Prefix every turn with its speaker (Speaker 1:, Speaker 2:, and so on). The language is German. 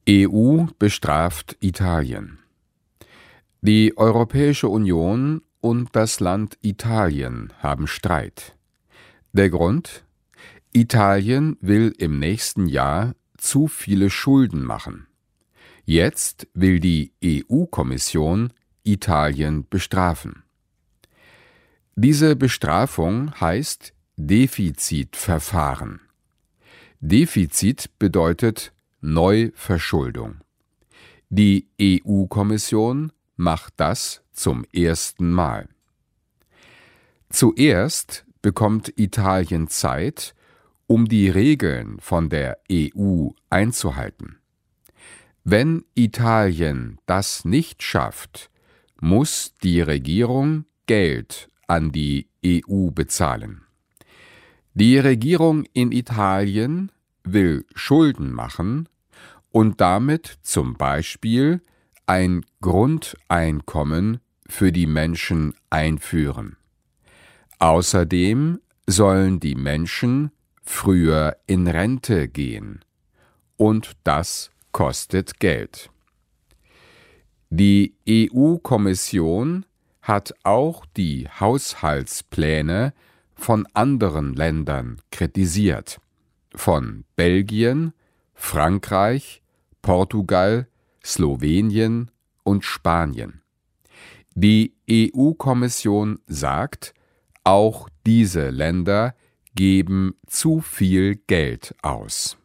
Speaker 1: EU bestraft Italien. Die Europäische Union und das Land Italien haben Streit. Der Grund? Italien will im nächsten Jahr zu viele Schulden machen. Jetzt will die EU-Kommission Italien bestrafen. Diese Bestrafung heißt Defizitverfahren. Defizit bedeutet Neuverschuldung. Die EU-Kommission macht das zum ersten Mal. Zuerst bekommt Italien Zeit, um die Regeln von der EU einzuhalten. Wenn Italien das nicht schafft, muss die Regierung Geld an die EU bezahlen. Die Regierung in Italien will Schulden machen und damit zum Beispiel ein Grundeinkommen für die Menschen einführen. Außerdem sollen die Menschen früher in Rente gehen. Und das kostet Geld. Die EU-Kommission hat auch die Haushaltspläne von anderen Ländern kritisiert. Von Belgien, Frankreich, Portugal, Slowenien und Spanien. Die EU-Kommission sagt, auch diese Länder geben zu viel Geld aus.